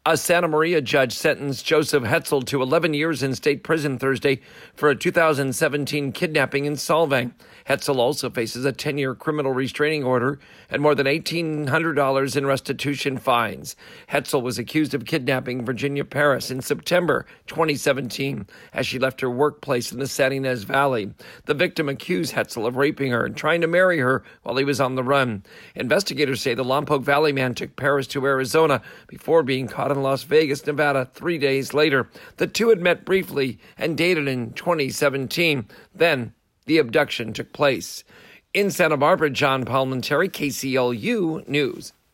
A Santa Maria judge sentenced Joseph Hetzel to 11 years in state prison Thursday for a 2017 kidnapping in Solvang. Hetzel also faces a 10-year criminal restraining order and more than $1,800 in restitution fines. Hetzel was accused of kidnapping Virginia Paris in September 2017 as she left her workplace in the San Ynez Valley. The victim accused Hetzel of raping her and trying to marry her while he was on the run. Investigators say the Lompoc Valley man took Paris to Arizona before being caught in Las Vegas, Nevada 3 days later. The two had met briefly and dated in 2017. Then the abduction took place. In Santa Barbara, John Palmentary, KCLU News.